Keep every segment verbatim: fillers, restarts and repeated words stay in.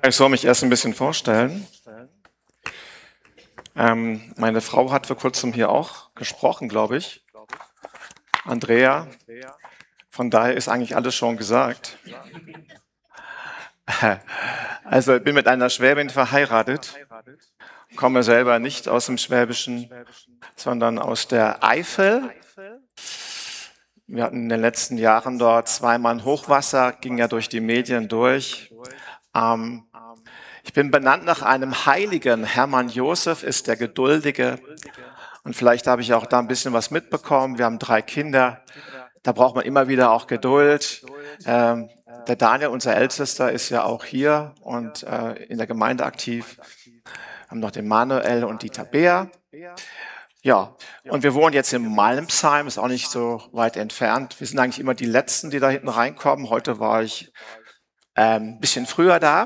Ich soll mich erst ein bisschen vorstellen. Ähm, meine Frau hat vor kurzem hier auch gesprochen, glaube ich. Andrea. Von daher ist eigentlich alles schon gesagt. Also ich bin mit einer Schwäbin verheiratet, komme selber nicht aus dem Schwäbischen, sondern aus der Eifel. Wir hatten in den letzten Jahren dort zweimal ein Hochwasser, ging ja durch die Medien durch. Ähm, ich bin benannt nach einem Heiligen. Hermann Josef ist der Geduldige. Und vielleicht habe ich auch da ein bisschen was mitbekommen. Wir haben drei Kinder. Da braucht man immer wieder auch Geduld. Ähm, der Daniel, unser Ältester, ist ja auch hier und äh, in der Gemeinde aktiv. Wir haben noch den Manuel und die Tabea. Ja, und wir wohnen jetzt in Malmsheim, ist auch nicht so weit entfernt. Wir sind eigentlich immer die Letzten, die da hinten reinkommen. Heute war ich ähm, ein bisschen früher da.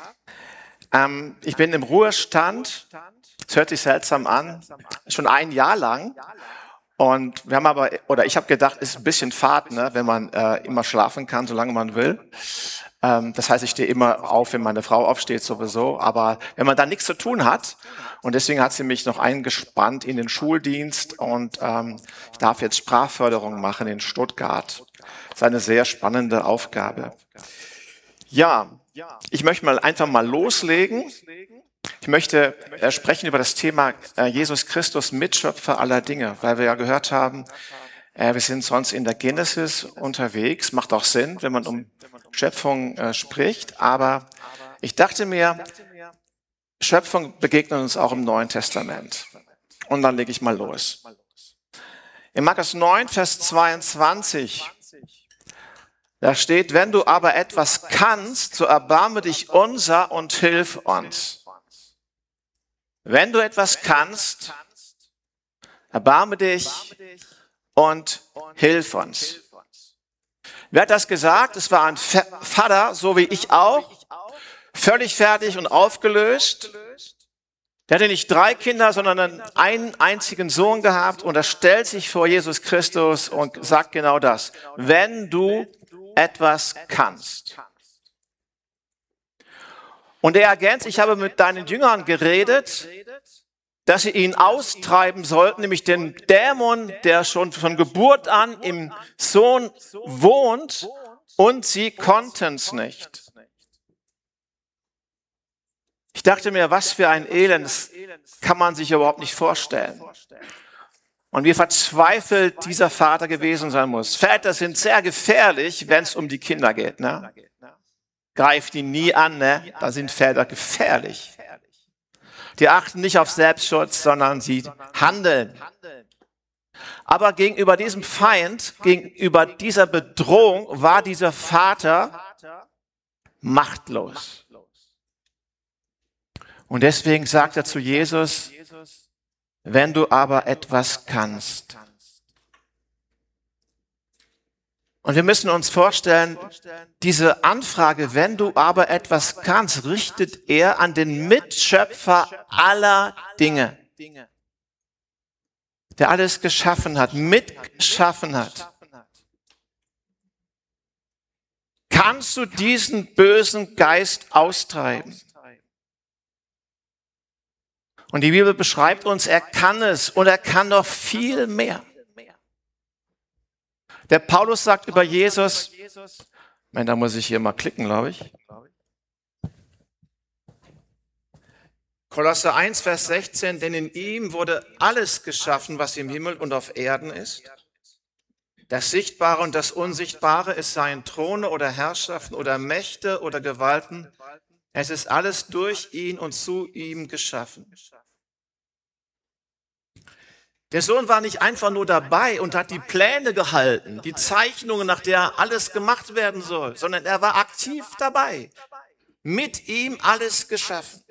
Ähm, ich bin im Ruhestand. Es hört sich seltsam an, schon ein Jahr lang. Und wir haben aber, oder ich habe gedacht, es ist ein bisschen Fahrt, ne, wenn man äh, immer schlafen kann, solange man will. Ähm, das heißt, ich stehe immer auf, wenn meine Frau aufsteht sowieso. Aber wenn man da nichts zu tun hat, und deswegen hat sie mich noch eingespannt in den Schuldienst und ähm, ich darf jetzt Sprachförderung machen in Stuttgart. Das ist eine sehr spannende Aufgabe. Ja, ich möchte mal einfach mal loslegen. Ich möchte äh, sprechen über das Thema äh, Jesus Christus, Mitschöpfer aller Dinge, weil wir ja gehört haben, äh, wir sind sonst in der Genesis unterwegs. Macht auch Sinn, wenn man um Schöpfung äh, spricht. Aber ich dachte mir, Schöpfung begegnet uns auch im Neuen Testament. Und dann lege ich mal los. In Markus neun, Vers zweiundzwanzig, da steht, wenn du aber etwas kannst, so erbarme dich unser und hilf uns. Wenn du etwas kannst, erbarme dich und hilf uns. Wer hat das gesagt? Es war ein Vater, so wie ich auch, völlig fertig und aufgelöst. Der hatte nicht drei Kinder, sondern einen einzigen Sohn gehabt und er stellt sich vor Jesus Christus und sagt genau das. Wenn du etwas kannst. Und er ergänzt, ich habe mit deinen Jüngern geredet, dass sie ihn austreiben sollten, nämlich den Dämon, der schon von Geburt an im Sohn wohnt, und sie konnten es nicht. Ich dachte mir, was für ein Elend, das kann man sich überhaupt nicht vorstellen. Und wie verzweifelt dieser Vater gewesen sein muss. Väter sind sehr gefährlich, wenn es um die Kinder geht. Ne? Greift die nie an, ne? Da sind Väter gefährlich. Die achten nicht auf Selbstschutz, sondern sie handeln. Aber gegenüber diesem Feind, gegenüber dieser Bedrohung war dieser Vater machtlos. Und deswegen sagt er zu Jesus, wenn du aber etwas kannst. Und wir müssen uns vorstellen, diese Anfrage, wenn du aber etwas kannst, richtet er an den Mitschöpfer aller Dinge, der alles geschaffen hat, mitgeschaffen hat. Kannst du diesen bösen Geist austreiben? Und die Bibel beschreibt uns, er kann es und er kann noch viel mehr. Der Paulus sagt über Jesus, Moment, da muss ich hier mal klicken, glaube ich. Kolosser eins, Vers sechzehn, denn in ihm wurde alles geschaffen, was im Himmel und auf Erden ist. Das Sichtbare und das Unsichtbare, es seien Throne oder Herrschaften oder Mächte oder Gewalten. Es ist alles durch ihn und zu ihm geschaffen. Der Sohn war nicht einfach nur dabei und hat die Pläne gehalten, die Zeichnungen, nach der alles gemacht werden soll, sondern er war aktiv dabei. Mit ihm alles geschaffen.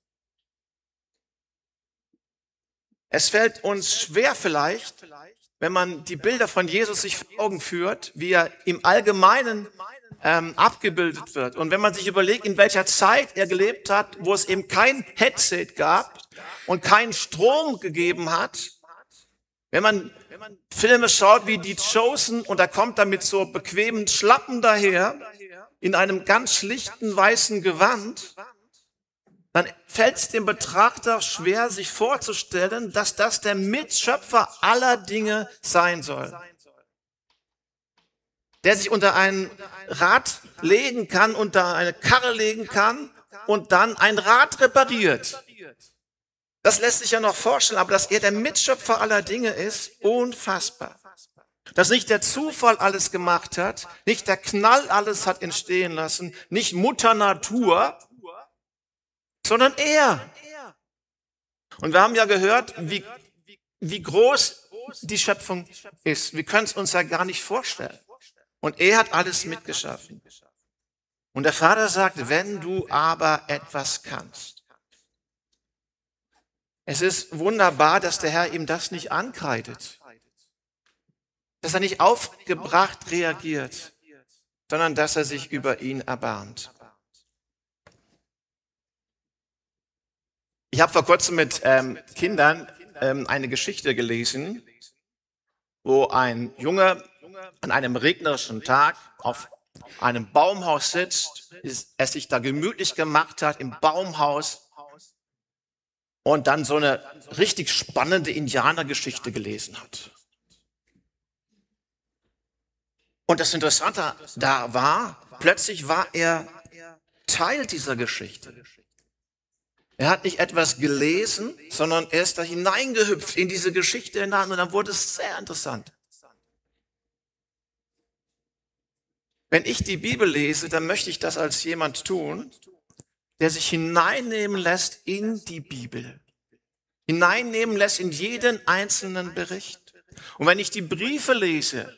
Es fällt uns schwer vielleicht, wenn man die Bilder von Jesus sich vor Augen führt, wie er im Allgemeinen ähm, abgebildet wird. Und wenn man sich überlegt, in welcher Zeit er gelebt hat, wo es eben kein Headset gab und keinen Strom gegeben hat. Wenn man Filme schaut wie die Chosen und er kommt da mit so bequemen Schlappen daher in einem ganz schlichten weißen Gewand, dann fällt es dem Betrachter schwer, sich vorzustellen, dass das der Mitschöpfer aller Dinge sein soll, der sich unter ein Rad legen kann, unter eine Karre legen kann und dann ein Rad repariert. Das lässt sich ja noch vorstellen, aber dass er der Mitschöpfer aller Dinge ist, unfassbar. Dass nicht der Zufall alles gemacht hat, nicht der Knall alles hat entstehen lassen, nicht Mutter Natur, sondern er. Und wir haben ja gehört, wie, wie groß die Schöpfung ist. Wir können es uns ja gar nicht vorstellen. Und er hat alles mitgeschaffen. Und der Vater sagt, wenn du aber etwas kannst. Es ist wunderbar, dass der Herr ihm das nicht ankreidet. Dass er nicht aufgebracht reagiert, sondern dass er sich über ihn erbarmt. Ich habe vor kurzem mit ähm, Kindern ähm, eine Geschichte gelesen, wo ein Junge an einem regnerischen Tag auf einem Baumhaus sitzt, es sich da gemütlich gemacht hat im Baumhaus und dann so eine richtig spannende Indianergeschichte gelesen hat. Und das Interessante da war, plötzlich war er Teil dieser Geschichte. Er hat nicht etwas gelesen, sondern er ist da hineingehüpft in diese Geschichte hinein und dann wurde es sehr interessant. Wenn ich die Bibel lese, dann möchte ich das als jemand tun, der sich hineinnehmen lässt in die Bibel. Hineinnehmen lässt in jeden einzelnen Bericht. Und wenn ich die Briefe lese,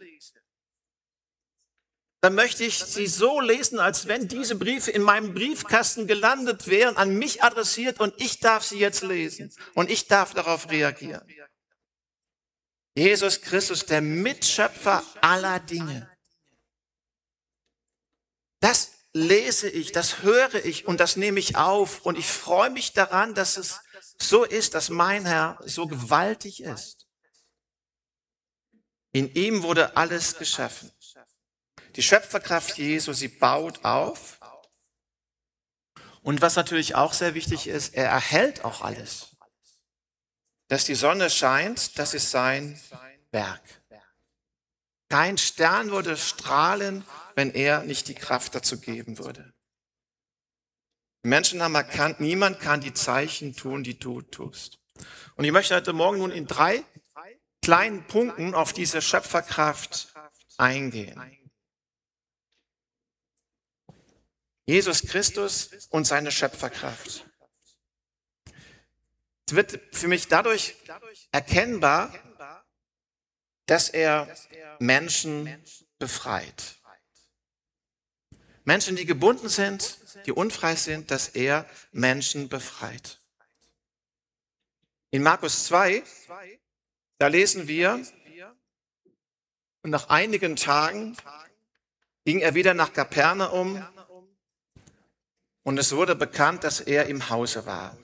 dann möchte ich sie so lesen, als wenn diese Briefe in meinem Briefkasten gelandet wären, an mich adressiert und ich darf sie jetzt lesen und ich darf darauf reagieren. Jesus Christus, der Mitschöpfer aller Dinge. Das lese ich, das höre ich und das nehme ich auf und ich freue mich daran, dass es so ist, dass mein Herr so gewaltig ist. In ihm wurde alles geschaffen. Die Schöpferkraft Jesu, sie baut auf. Und was natürlich auch sehr wichtig ist, er erhält auch alles. Dass die Sonne scheint, das ist sein Werk. Kein Stern würde strahlen, wenn er nicht die Kraft dazu geben würde. Die Menschen haben erkannt, niemand kann die Zeichen tun, die du tust. Und ich möchte heute Morgen nun in drei kleinen Punkten auf diese Schöpferkraft eingehen. Jesus Christus und seine Schöpferkraft. Es wird für mich dadurch erkennbar, dass er Menschen befreit. Menschen, die gebunden sind, die unfrei sind, dass er Menschen befreit. In Markus zwei, da lesen wir, und nach einigen Tagen ging er wieder nach Kapernaum und es wurde bekannt, dass er im Hause war.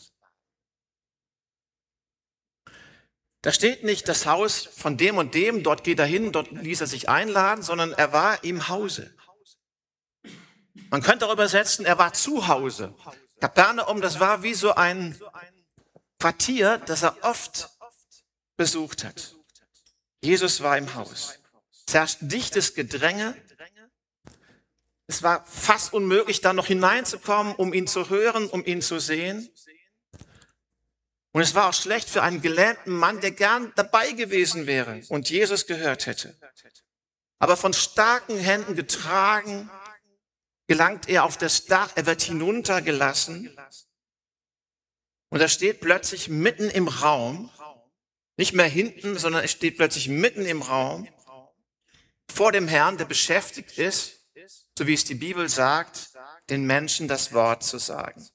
Da steht nicht das Haus von dem und dem, dort geht er hin, dort ließ er sich einladen, sondern er war im Hause. Man könnte auch übersetzen, er war zu Hause. Kapernaum, das war wie so ein Quartier, das er oft besucht hat. Jesus war im Haus. Es herrscht dichtes Gedränge. Es war fast unmöglich, da noch hineinzukommen, um ihn zu hören, um ihn zu sehen. Und es war auch schlecht für einen gelähmten Mann, der gern dabei gewesen wäre und Jesus gehört hätte. Aber von starken Händen getragen, gelangt er auf das Dach, er wird hinuntergelassen. Und er steht plötzlich mitten im Raum, nicht mehr hinten, sondern er steht plötzlich mitten im Raum, vor dem Herrn, der beschäftigt ist, so wie es die Bibel sagt, den Menschen das Wort zu sagen.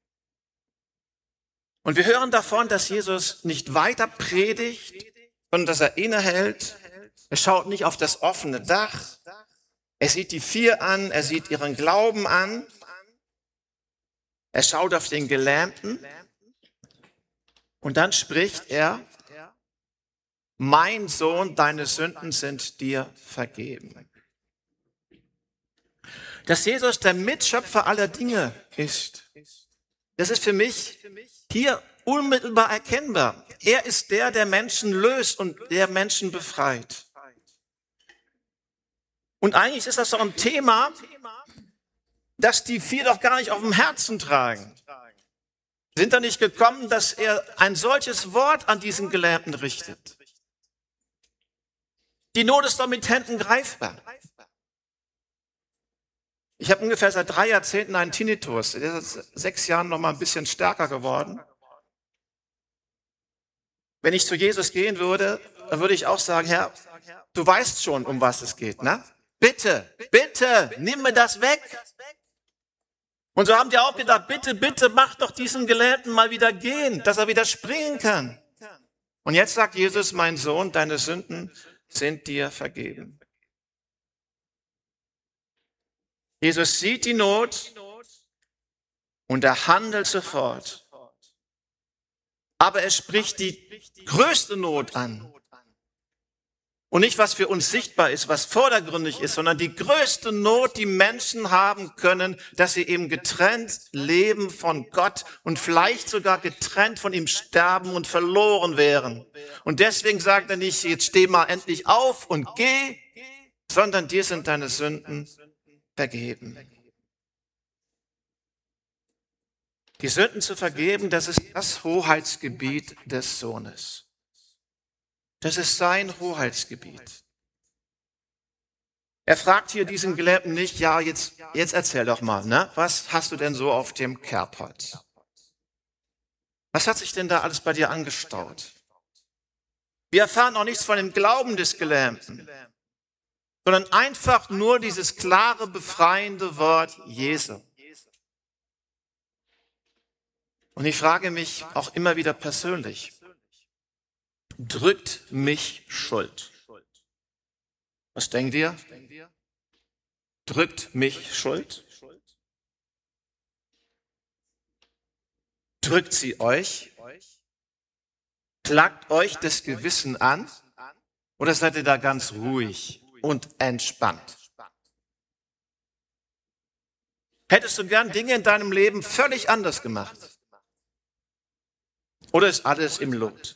Und wir hören davon, dass Jesus nicht weiter predigt, sondern dass er innehält. Er schaut nicht auf das offene Dach. Er sieht die vier an, er sieht ihren Glauben an. Er schaut auf den Gelähmten. Und dann spricht er, mein Sohn, deine Sünden sind dir vergeben. dass Jesus der Mitschöpfer aller Dinge ist. Das ist für mich hier unmittelbar erkennbar. Er ist der, der Menschen löst und der Menschen befreit. Und eigentlich ist das doch ein Thema, das die vier doch gar nicht auf dem Herzen tragen. Sind da nicht gekommen, dass er ein solches Wort an diesen Gelähmten richtet? Die Not ist doch mit Händen greifbar. Ich habe ungefähr seit drei Jahrzehnten einen Tinnitus. Der ist seit sechs Jahren noch mal ein bisschen stärker geworden. Wenn ich zu Jesus gehen würde, dann würde ich auch sagen, Herr, du weißt schon, um was es geht, ne? Bitte, bitte, nimm mir das weg. Und so haben die auch gedacht, bitte, bitte, mach doch diesen Gelähmten mal wieder gehen, dass er wieder springen kann. Und jetzt sagt Jesus, mein Sohn, deine Sünden sind dir vergeben. Jesus sieht die Not und er handelt sofort. Aber er spricht die größte Not an. Und nicht, was für uns sichtbar ist, was vordergründig ist, sondern die größte Not, die Menschen haben können, dass sie eben getrennt leben von Gott und vielleicht sogar getrennt von ihm sterben und verloren wären. Und deswegen sagt er nicht, jetzt steh mal endlich auf und geh, sondern dir sind deine Sünden vergeben. Die Sünden zu vergeben, das ist das Hoheitsgebiet des Sohnes. Das ist sein Hoheitsgebiet. Er fragt hier diesen Gelähmten nicht, ja, jetzt, jetzt erzähl doch mal, ne? Was hast du denn so auf dem Kerbholz? Was hat sich denn da alles bei dir angestaut? Wir erfahren auch nichts von dem Glauben des Gelähmten, sondern einfach nur dieses klare, befreiende Wort Jesu. Und ich frage mich auch immer wieder persönlich, drückt mich Schuld? Was denkt ihr? Drückt mich Schuld? Drückt sie euch? Klagt euch das Gewissen an? Oder seid ihr da ganz ruhig und entspannt? Hättest du gern Dinge in deinem Leben völlig anders gemacht? Oder ist alles im Lot?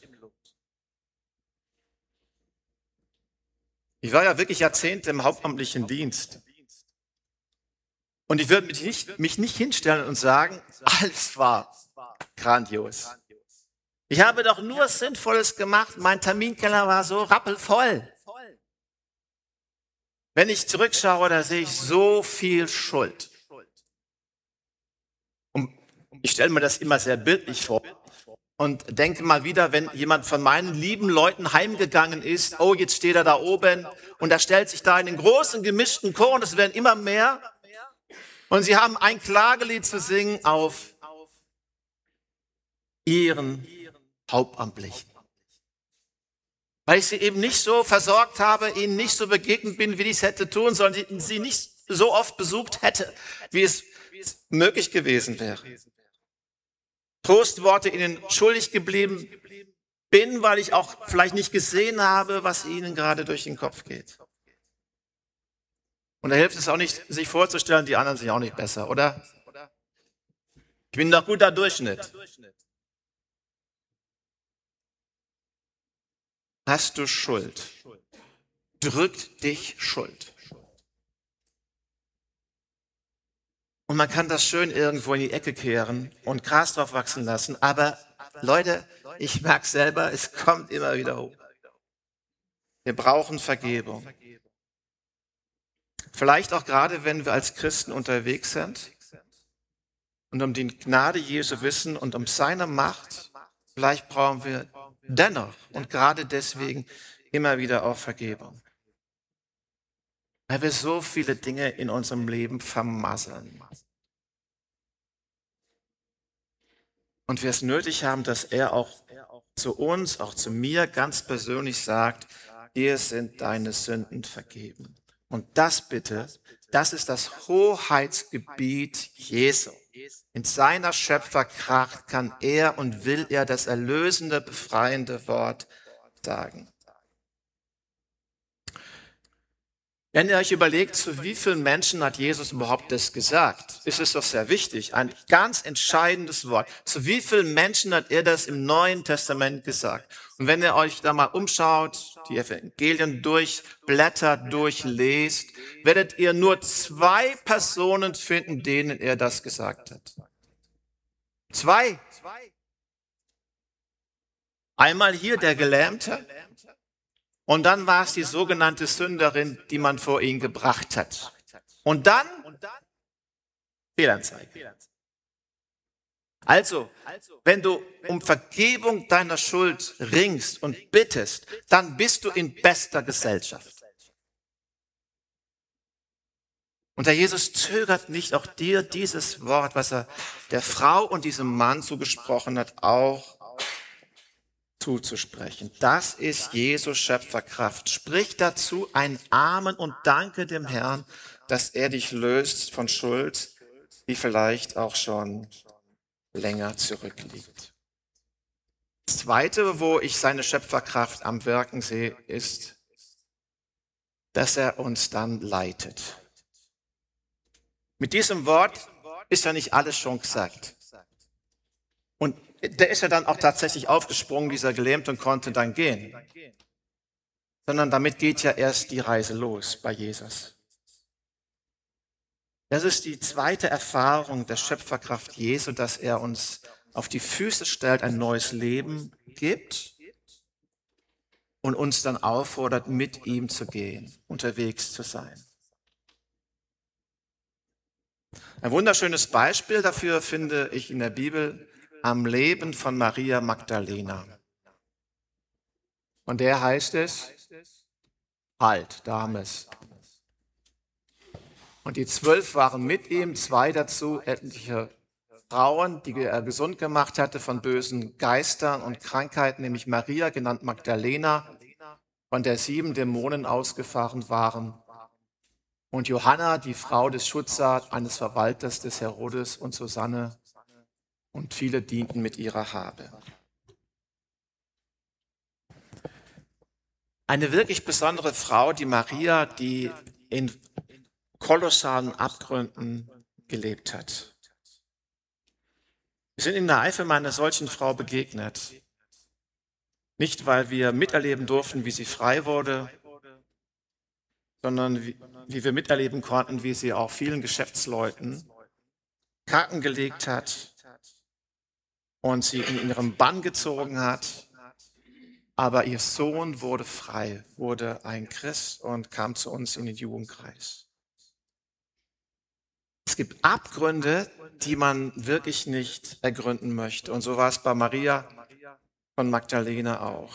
Ich war ja wirklich Jahrzehnte im hauptamtlichen Dienst. Und ich würde mich nicht, mich nicht hinstellen und sagen, alles war grandios. Ich habe doch nur Sinnvolles gemacht. Mein Terminkeller war so rappelvoll. Wenn ich zurückschaue, da sehe ich so viel Schuld. Und ich stelle mir das immer sehr bildlich vor. Und denke mal wieder, wenn jemand von meinen lieben Leuten heimgegangen ist, oh, jetzt steht er da oben und er stellt sich da in den großen gemischten Chor und es werden immer mehr. Und sie haben ein Klagelied zu singen auf ihren Hauptamtlichen. Weil ich sie eben nicht so versorgt habe, ihnen nicht so begegnet bin, wie ich es hätte tun sollen, sie nicht so oft besucht hätte, wie es möglich gewesen wäre. Trostworte ihnen schuldig geblieben bin, weil ich auch vielleicht nicht gesehen habe, was ihnen gerade durch den Kopf geht. Und da hilft es auch nicht, sich vorzustellen, die anderen sind auch nicht besser, oder? Ich bin doch guter Durchschnitt. Hast du Schuld? Drückt dich Schuld? Und man kann das schön irgendwo in die Ecke kehren und Gras drauf wachsen lassen. Aber Leute, ich merke selber, es kommt immer wieder hoch. Wir brauchen Vergebung. Vielleicht auch gerade, wenn wir als Christen unterwegs sind und um die Gnade Jesu wissen und um seine Macht, vielleicht brauchen wir dennoch und gerade deswegen immer wieder auch Vergebung. Weil wir so viele Dinge in unserem Leben vermasseln. Und wir es nötig haben, dass er auch zu uns, auch zu mir ganz persönlich sagt, dir sind deine Sünden vergeben. Und das bitte, das ist das Hoheitsgebiet Jesu. In seiner Schöpferkraft kann er und will er das erlösende, befreiende Wort sagen. Wenn ihr euch überlegt, zu wie vielen Menschen hat Jesus überhaupt das gesagt, ist es doch sehr wichtig, ein ganz entscheidendes Wort. Zu wie vielen Menschen hat er das im Neuen Testament gesagt? Und wenn ihr euch da mal umschaut, die Evangelien durchblättert, durchlest, werdet ihr nur zwei Personen finden, denen er das gesagt hat. Zwei. Einmal hier der Gelähmte. Und dann war es die sogenannte Sünderin, die man vor ihn gebracht hat. Und dann Fehlanzeige. Also, wenn du um Vergebung deiner Schuld ringst und bittest, dann bist du in bester Gesellschaft. Und der Jesus zögert nicht, auch dir dieses Wort, was er der Frau und diesem Mann zugesprochen hat, auch zuzusprechen. Das ist Jesus Schöpferkraft. Sprich dazu ein Amen und danke dem Herrn, dass er dich löst von Schuld, die vielleicht auch schon länger zurückliegt. Das Zweite, wo ich seine Schöpferkraft am Wirken sehe, ist, dass er uns dann leitet. Mit diesem Wort ist ja nicht alles schon gesagt. Und der ist ja dann auch tatsächlich aufgesprungen, dieser Gelähmte, und konnte dann gehen. Sondern damit geht ja erst die Reise los bei Jesus. Das ist die zweite Erfahrung der Schöpferkraft Jesu, dass er uns auf die Füße stellt, ein neues Leben gibt und uns dann auffordert, mit ihm zu gehen, unterwegs zu sein. Ein wunderschönes Beispiel dafür finde ich in der Bibel am Leben von Maria Magdalena. Und der heißt es, halt, da haben wir es. Und die zwölf waren mit ihm, zwei dazu, etliche Frauen, die er gesund gemacht hatte von bösen Geistern und Krankheiten, nämlich Maria, genannt Magdalena, von der sieben Dämonen ausgefahren waren, und Johanna, die Frau des Schutzar, eines Verwalters des Herodes, und Susanne, und viele dienten mit ihrer Habe. Eine wirklich besondere Frau, die Maria, die in kolossalen Abgründen gelebt hat. Wir sind in der Eifel mal einer solchen Frau begegnet. Nicht, weil wir miterleben durften, wie sie frei wurde, sondern wie, wie wir miterleben konnten, wie sie auch vielen Geschäftsleuten Karten gelegt hat und sie in ihrem Bann gezogen hat. Aber ihr Sohn wurde frei, wurde ein Christ und kam zu uns in den Jugendkreis. Es gibt Abgründe, die man wirklich nicht ergründen möchte. Und so war es bei Maria von Magdalena auch.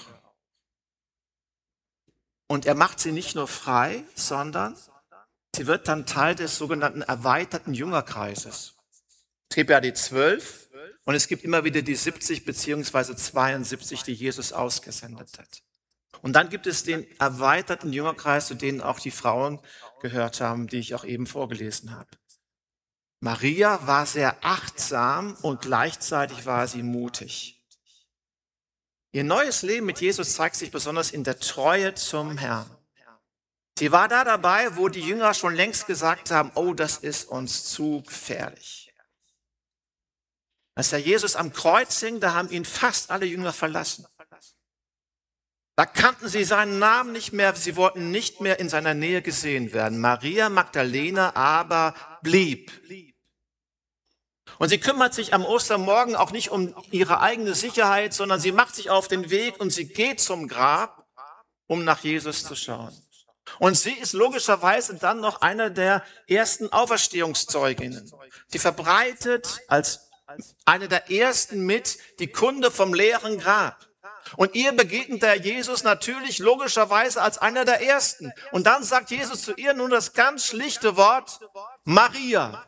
Und er macht sie nicht nur frei, sondern sie wird dann Teil des sogenannten erweiterten Jüngerkreises. Es gibt ja die zwölf und es gibt immer wieder die siebzig beziehungsweise zweiundsiebzig, die Jesus ausgesendet hat. Und dann gibt es den erweiterten Jüngerkreis, zu denen auch die Frauen gehört haben, die ich auch eben vorgelesen habe. Maria war sehr achtsam und gleichzeitig war sie mutig. Ihr neues Leben mit Jesus zeigt sich besonders in der Treue zum Herrn. Sie war da dabei, wo die Jünger schon längst gesagt haben, oh, das ist uns zu gefährlich. Als der Jesus am Kreuz hing, da haben ihn fast alle Jünger verlassen. Da kannten sie seinen Namen nicht mehr, sie wollten nicht mehr in seiner Nähe gesehen werden. Maria Magdalena aber blieb. Und sie kümmert sich am Ostermorgen auch nicht um ihre eigene Sicherheit, sondern sie macht sich auf den Weg und sie geht zum Grab, um nach Jesus zu schauen. Und sie ist logischerweise dann noch eine der ersten Auferstehungszeuginnen. Sie verbreitet als eine der ersten mit die Kunde vom leeren Grab. Und ihr begegnet der Jesus natürlich logischerweise als einer der ersten. Und dann sagt Jesus zu ihr nun das ganz schlichte Wort, Maria.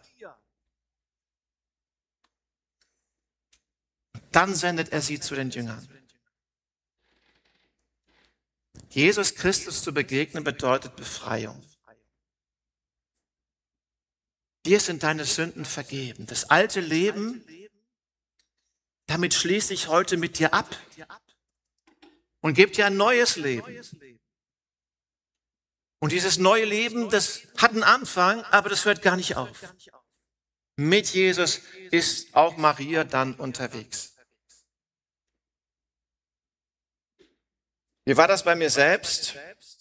Dann sendet er sie zu den Jüngern. Jesus Christus zu begegnen bedeutet Befreiung. Dir sind deine Sünden vergeben. Das alte Leben, damit schließe ich heute mit dir ab und gebe dir ein neues Leben. Und dieses neue Leben, das hat einen Anfang, aber das hört gar nicht auf. Mit Jesus ist auch Maria dann unterwegs. Wie war das bei mir selbst?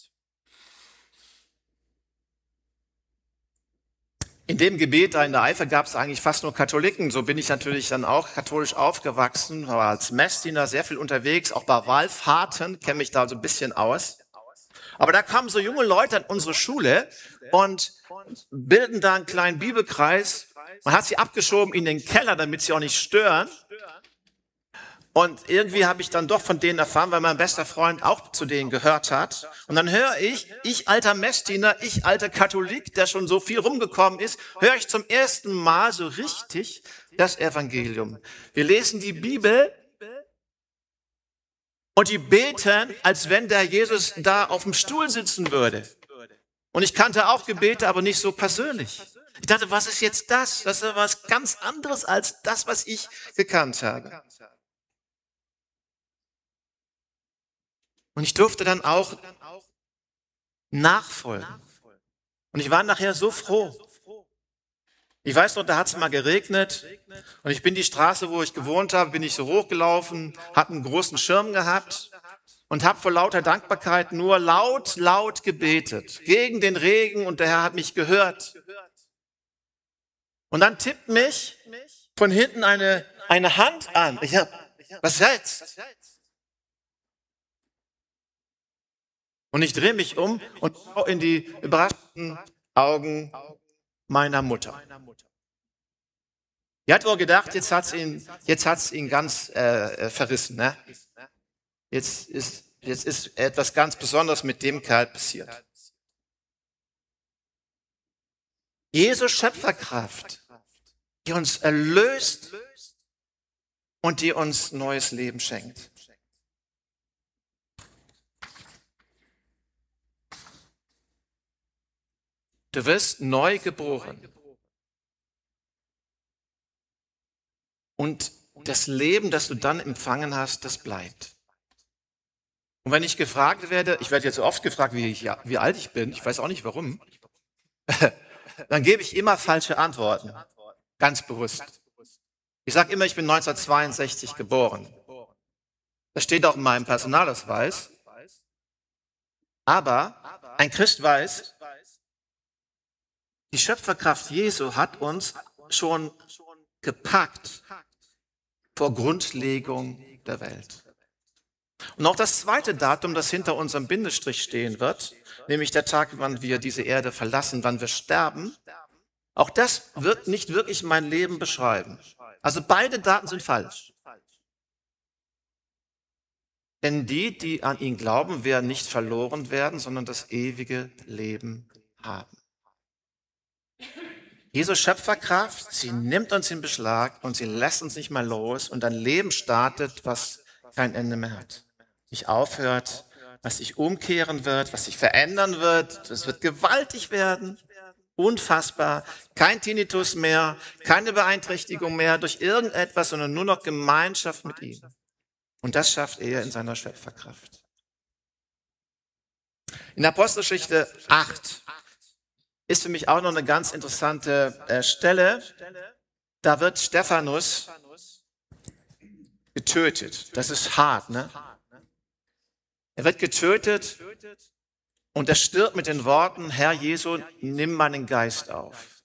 In dem Gebiet da in der Eifel gab es eigentlich fast nur Katholiken. So bin ich natürlich dann auch katholisch aufgewachsen, war als Messdiener sehr viel unterwegs, auch bei Wallfahrten, kenne mich da so ein bisschen aus. Aber da kamen so junge Leute an unsere Schule und bilden da einen kleinen Bibelkreis. Man hat sie abgeschoben in den Keller, damit sie auch nicht stören. Und irgendwie habe ich dann doch von denen erfahren, weil mein bester Freund auch zu denen gehört hat. Und dann höre ich, ich alter Messdiener, ich alter Katholik, der schon so viel rumgekommen ist, höre ich zum ersten Mal so richtig das Evangelium. Wir lesen die Bibel und die beten, als wenn der Jesus da auf dem Stuhl sitzen würde. Und ich kannte auch Gebete, aber nicht so persönlich. Ich dachte, was ist jetzt das? Das ist was ganz anderes als das, was ich gekannt habe. Und ich durfte dann auch nachfolgen. Und ich war nachher so froh. Ich weiß noch, da hat es mal geregnet und ich bin die Straße, wo ich gewohnt habe, bin ich so hochgelaufen, hatte einen großen Schirm gehabt und habe vor lauter Dankbarkeit nur laut, laut gebetet gegen den Regen und der Herr hat mich gehört. Und dann tippt mich von hinten eine, eine Hand an. Ich hab, was jetzt? Und ich drehe mich um und schaue in die überraschten Augen meiner Mutter. Die hat wohl gedacht, jetzt hat's ihn, jetzt hat's ihn ganz äh, verrissen. Ne? Jetzt ist, jetzt ist etwas ganz Besonderes mit dem Kerl passiert. Jesu Schöpferkraft, die uns erlöst und die uns neues Leben schenkt. Du wirst neu geboren. Und das Leben, das du dann empfangen hast, das bleibt. Und wenn ich gefragt werde, ich werde jetzt so oft gefragt, wie, ich, ja, wie alt ich bin, ich weiß auch nicht warum, dann gebe ich immer falsche Antworten. Ganz bewusst. Ich sage immer, ich bin neunzehnhundertzweiundsechzig geboren. Das steht auch in meinem Personalausweis. Aber ein Christ weiß, die Schöpferkraft Jesu hat uns schon gepackt vor Grundlegung der Welt. Und auch das zweite Datum, das hinter unserem Bindestrich stehen wird, nämlich der Tag, wann wir diese Erde verlassen, wann wir sterben, auch das wird nicht wirklich mein Leben beschreiben. Also beide Daten sind falsch. Denn die, die an ihn glauben, werden nicht verloren werden, sondern das ewige Leben haben. Jesu Schöpferkraft, sie nimmt uns in Beschlag und sie lässt uns nicht mehr los und ein Leben startet, was kein Ende mehr hat. Nicht aufhört, was sich umkehren wird, was sich verändern wird. Es wird gewaltig werden, unfassbar. Kein Tinnitus mehr, keine Beeinträchtigung mehr durch irgendetwas, sondern nur noch Gemeinschaft mit ihm. Und das schafft er in seiner Schöpferkraft. In Apostelgeschichte acht ist für mich auch noch eine ganz interessante äh, Stelle. Da wird Stephanus getötet. Das ist hart, ne? Er wird getötet und er stirbt mit den Worten, Herr Jesu, nimm meinen Geist auf.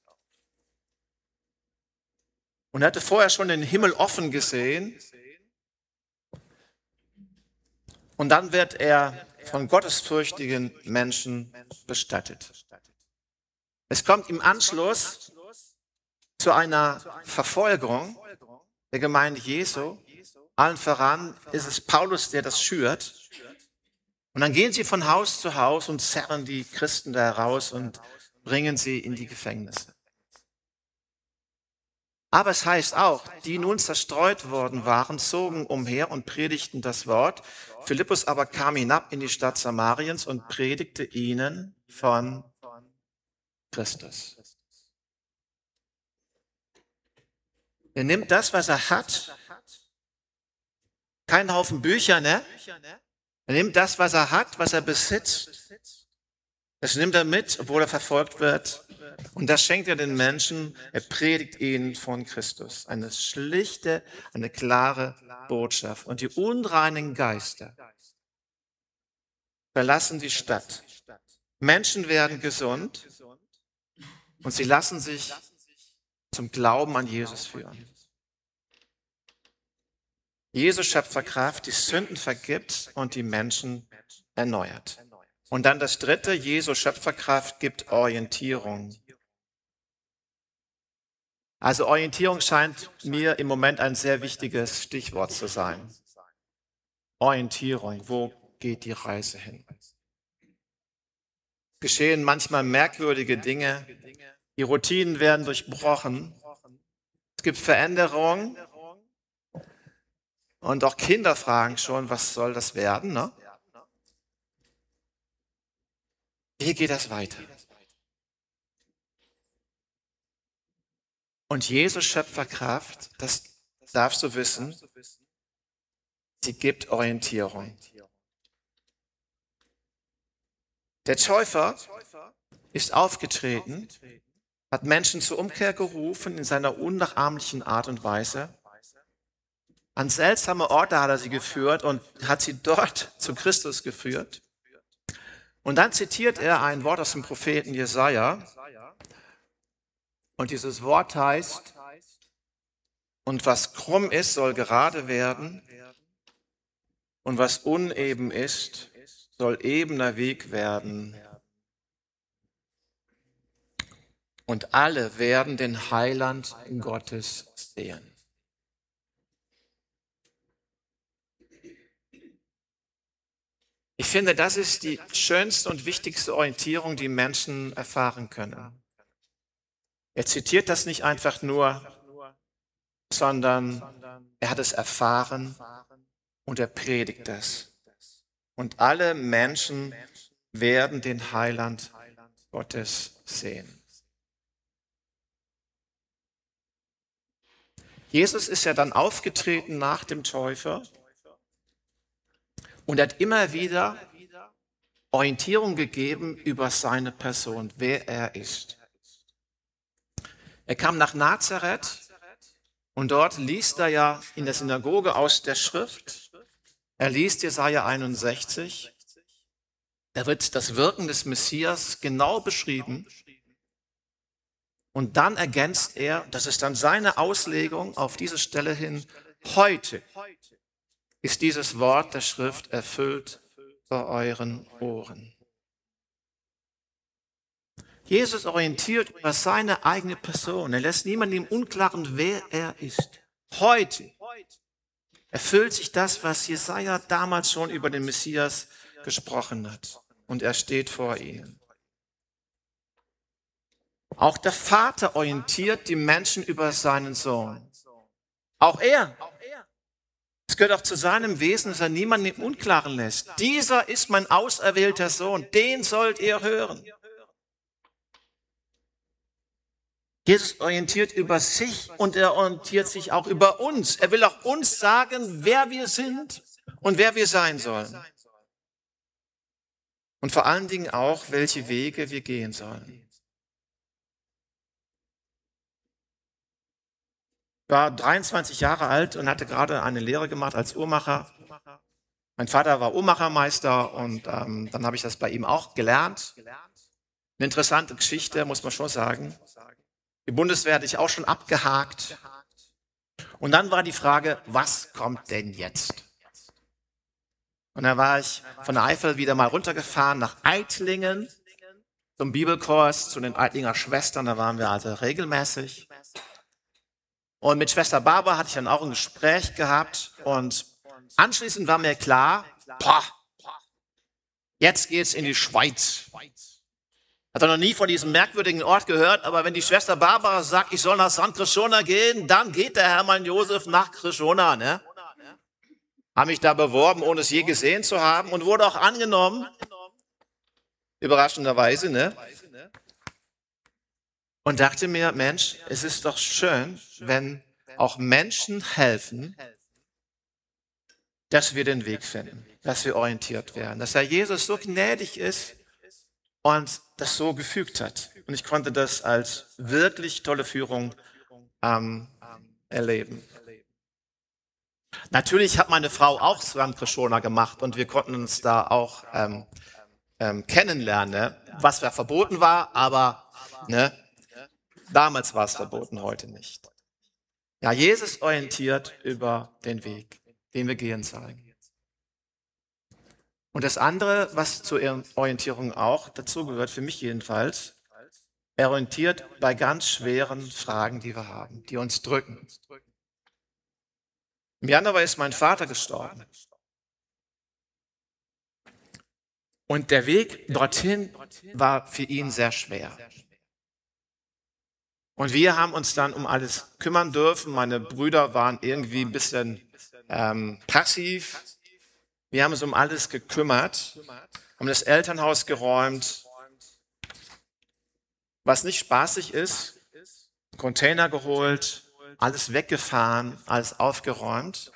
Und er hatte vorher schon den Himmel offen gesehen. Und dann wird er von gottesfürchtigen Menschen bestattet. Es kommt im Anschluss zu einer Verfolgung der Gemeinde Jesu. Allen voran ist es Paulus, der das schürt. Und dann gehen sie von Haus zu Haus und zerren die Christen da heraus und bringen sie in die Gefängnisse. Aber es heißt auch, die nun zerstreut worden waren, zogen umher und predigten das Wort. Philippus aber kam hinab in die Stadt Samariens und predigte ihnen von Christus. Er nimmt das, was er hat, kein Haufen Bücher, ne? Er nimmt das, was er hat, was er besitzt, Das nimmt er mit, obwohl er verfolgt wird. Und das schenkt er den Menschen. Er predigt ihnen von Christus. Eine schlichte, eine klare Botschaft. Und die unreinen Geister verlassen die Stadt. Menschen werden gesund und sie lassen sich zum Glauben an Jesus führen. Jesus Schöpferkraft, die Sünden vergibt und die Menschen erneuert. Und dann das dritte, Jesu Schöpferkraft gibt Orientierung. Also Orientierung scheint mir im Moment ein sehr wichtiges Stichwort zu sein. Orientierung, wo geht die Reise hin? Es geschehen manchmal merkwürdige Dinge, die Routinen werden durchbrochen, es gibt Veränderungen und auch Kinder fragen schon, was soll das werden, ne? Wie geht das weiter? Und Jesus Schöpferkraft, das darfst du wissen, sie gibt Orientierung. Der Täufer ist aufgetreten, hat Menschen zur Umkehr gerufen in seiner unnachahmlichen Art und Weise. An seltsame Orte hat er sie geführt und hat sie dort zu Christus geführt. Und dann zitiert er ein Wort aus dem Propheten Jesaja. Und dieses Wort heißt, und was krumm ist, soll gerade werden. Und was uneben ist, soll ebener Weg werden. Und alle werden den Heiland Gottes sehen. Ich finde, das ist die schönste und wichtigste Orientierung, die Menschen erfahren können. Er zitiert das nicht einfach nur, sondern er hat es erfahren und er predigt es. Und alle Menschen werden den Heiland Gottes sehen. Jesus ist ja dann aufgetreten nach dem Täufer und er hat immer wieder Orientierung gegeben über seine Person, wer er ist. Er kam nach Nazareth und dort liest er ja in der Synagoge aus der Schrift. Er liest Jesaja einundsechzig. Da wird das Wirken des Messias genau beschrieben. Und dann ergänzt er, das ist dann seine Auslegung auf diese Stelle hin, heute ist dieses Wort der Schrift erfüllt bei euren Ohren. Jesus orientiert über seine eigene Person. Er lässt niemanden im Unklaren, wer er ist. Heute erfüllt sich das, was Jesaja damals schon über den Messias gesprochen hat. Und er steht vor ihnen. Auch der Vater orientiert die Menschen über seinen Sohn. Auch er. Es gehört auch zu seinem Wesen, dass er niemanden im Unklaren lässt. Dieser ist mein auserwählter Sohn, den sollt ihr hören. Jesus orientiert über sich und er orientiert sich auch über uns. Er will auch uns sagen, wer wir sind und wer wir sein sollen. Und vor allen Dingen auch, welche Wege wir gehen sollen. Ich war dreiundzwanzig Jahre alt und hatte gerade eine Lehre gemacht als Uhrmacher. Mein Vater war Uhrmachermeister und ähm, dann habe ich das bei ihm auch gelernt. Eine interessante Geschichte, muss man schon sagen. Die Bundeswehr hatte ich auch schon abgehakt. Und dann war die Frage, was kommt denn jetzt? Und dann war ich von der Eifel wieder mal runtergefahren nach Eitlingen zum Bibelkurs, zu den Eitlinger Schwestern. Da waren wir also regelmäßig. Und mit Schwester Barbara hatte ich dann auch ein Gespräch gehabt. Und anschließend war mir klar, boah, jetzt geht's in die Schweiz. Hat er noch nie von diesem merkwürdigen Ort gehört, aber wenn die Schwester Barbara sagt, ich soll nach San Krishona gehen, dann geht der Hermann Josef nach Krishona, ne? Habe mich da beworben, ohne es je gesehen zu haben und wurde auch angenommen. Überraschenderweise, ne? Und dachte mir, Mensch, es ist doch schön, wenn auch Menschen helfen, dass wir den Weg finden, dass wir orientiert werden, dass Herr Jesus so gnädig ist und das so gefügt hat. Und ich konnte das als wirklich tolle Führung ähm, erleben. Natürlich hat meine Frau auch Swam-Krishona gemacht und wir konnten uns da auch ähm, ähm, kennenlernen, ne? Was ja verboten war, aber ne, damals war es verboten, heute nicht. Ja, Jesus orientiert über den Weg, den wir gehen sollen. Und das andere, was zur Orientierung auch dazugehört, für mich jedenfalls, er orientiert bei ganz schweren Fragen, die wir haben, die uns drücken. Im Januar ist mein Vater gestorben. Und der Weg dorthin war für ihn sehr schwer. Und wir haben uns dann um alles kümmern dürfen. Meine Brüder waren irgendwie ein bisschen ähm, passiv. Wir haben uns um alles gekümmert, haben das Elternhaus geräumt, was nicht spaßig ist, Container geholt, alles weggefahren, alles aufgeräumt.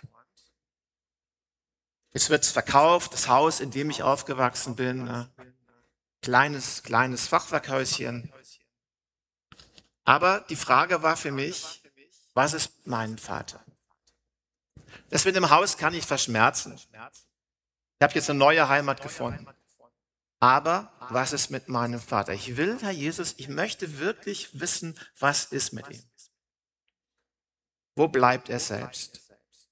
Jetzt wird es verkauft, das Haus, in dem ich aufgewachsen bin, äh, kleines, kleines Fachwerkhäuschen. Aber die Frage war für mich, was ist mein Vater? Das mit dem Haus kann ich verschmerzen. Ich habe jetzt eine neue Heimat gefunden. Aber was ist mit meinem Vater? Ich will, Herr Jesus, ich möchte wirklich wissen, was ist mit ihm? Wo bleibt er selbst?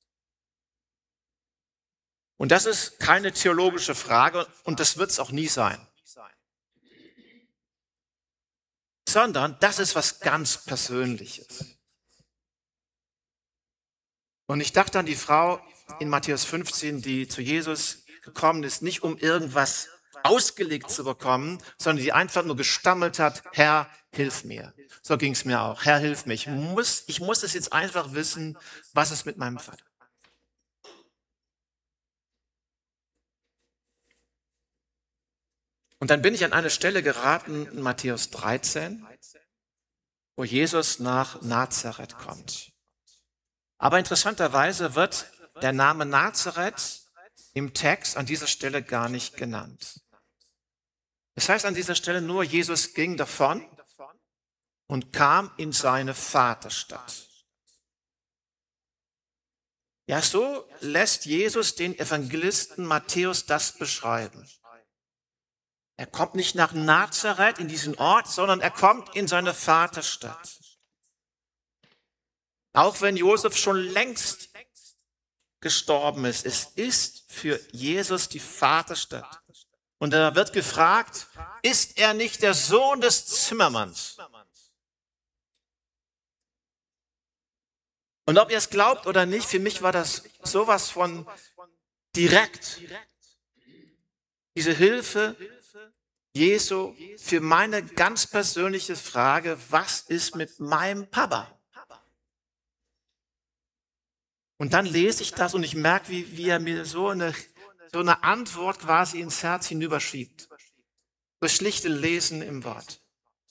Und das ist keine theologische Frage und das wird es auch nie sein. Sondern das ist was ganz Persönliches. Und ich dachte an die Frau in Matthäus fünfzehn, die zu Jesus gekommen ist, nicht um irgendwas ausgelegt zu bekommen, sondern die einfach nur gestammelt hat, Herr, hilf mir. So ging es mir auch. Herr, hilf mir. Ich muss, ich muss es jetzt einfach wissen, was ist mit meinem Vater. Und dann bin ich an eine Stelle geraten in Matthäus dreizehn, wo Jesus nach Nazareth kommt. Aber interessanterweise wird der Name Nazareth im Text an dieser Stelle gar nicht genannt. Das heißt an dieser Stelle nur, Jesus ging davon und kam in seine Vaterstadt. Ja, so lässt Jesus den Evangelisten Matthäus das beschreiben. Er kommt nicht nach Nazareth in diesen Ort, sondern er kommt in seine Vaterstadt. Auch wenn Josef schon längst gestorben ist, es ist für Jesus die Vaterstadt. Und da wird gefragt, ist er nicht der Sohn des Zimmermanns? Und ob ihr es glaubt oder nicht, für mich war das sowas von direkt. Diese Hilfe Jesu für meine ganz persönliche Frage, was ist mit meinem Papa? Und dann lese ich das und ich merke, wie, wie er mir so eine, so eine Antwort quasi ins Herz hinüberschiebt. Durch schlichte Lesen im Wort.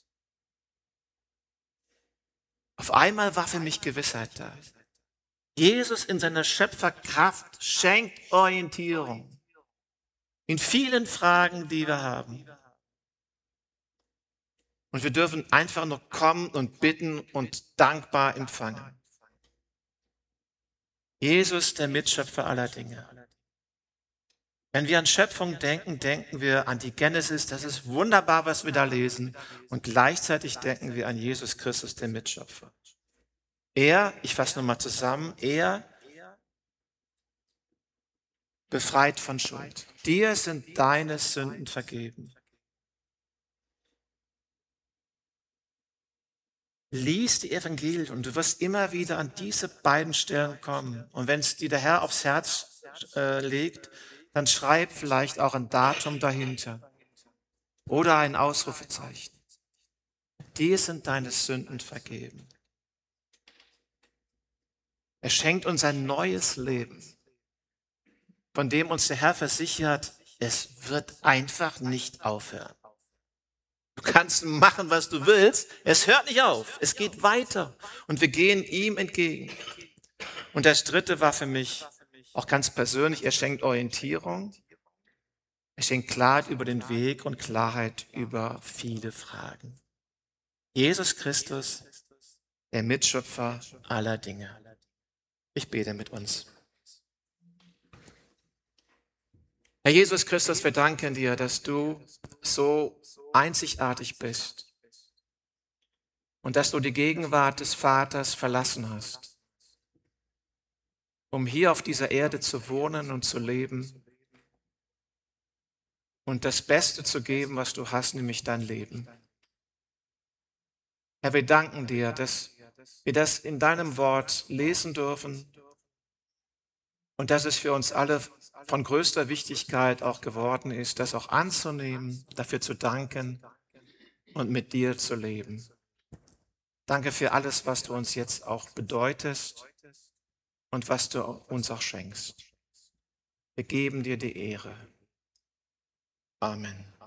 Auf einmal war für mich Gewissheit da. Jesus in seiner Schöpferkraft schenkt Orientierung. In vielen Fragen, die wir haben. Und wir dürfen einfach nur kommen und bitten und dankbar empfangen. Jesus, der Mitschöpfer aller Dinge. Wenn wir an Schöpfung denken, denken wir an die Genesis. Das ist wunderbar, was wir da lesen. Und gleichzeitig denken wir an Jesus Christus, den Mitschöpfer. Er, ich fasse nochmal zusammen, er befreit von Schuld. Dir sind deine Sünden vergeben. Lies die Evangelien und du wirst immer wieder an diese beiden Stellen kommen. Und wenn es dir der Herr aufs Herz äh, legt, dann schreib vielleicht auch ein Datum dahinter oder ein Ausrufezeichen. Dir sind deine Sünden vergeben. Er schenkt uns ein neues Leben, von dem uns der Herr versichert, es wird einfach nicht aufhören. Du kannst machen, was du willst. Es hört nicht auf. Es geht weiter. Und wir gehen ihm entgegen. Und das Dritte war für mich auch ganz persönlich, er schenkt Orientierung. Er schenkt Klarheit über den Weg und Klarheit über viele Fragen. Jesus Christus, der Mitschöpfer aller Dinge. Ich bete mit uns. Herr Jesus Christus, wir danken dir, dass du so einzigartig bist und dass du die Gegenwart des Vaters verlassen hast, um hier auf dieser Erde zu wohnen und zu leben und das Beste zu geben, was du hast, nämlich dein Leben. Herr, wir danken dir, dass wir das in deinem Wort lesen dürfen und dass es für uns alle von größter Wichtigkeit auch geworden ist, das auch anzunehmen, dafür zu danken und mit dir zu leben. Danke für alles, was du uns jetzt auch bedeutest und was du uns auch schenkst. Wir geben dir die Ehre. Amen.